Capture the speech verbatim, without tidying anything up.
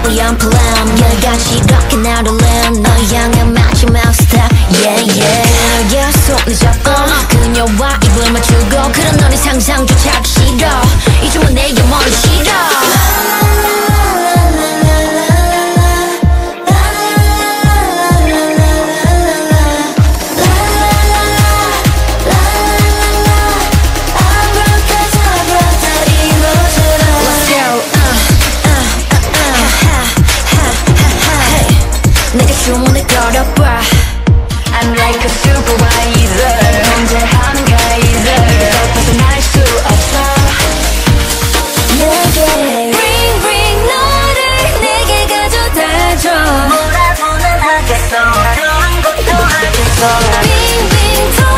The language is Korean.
totally unplanned 열같이 이렇게 나를 land 널 향한 마지막 step yeah yeah yeah 손을 잡고 그녀와 입을 맞추고 그런 너의 상상조차 하기 싫어 이제는 내게 머리 싫어 내가 주문을 걸어봐 I'm like a supervisor 통제하는 가이드 더 벗어날 수 없어 내게 Ring ring 너를 내게 가져다줘 뭐라고는 하겠어 다른 것도 하겠어 Bing bing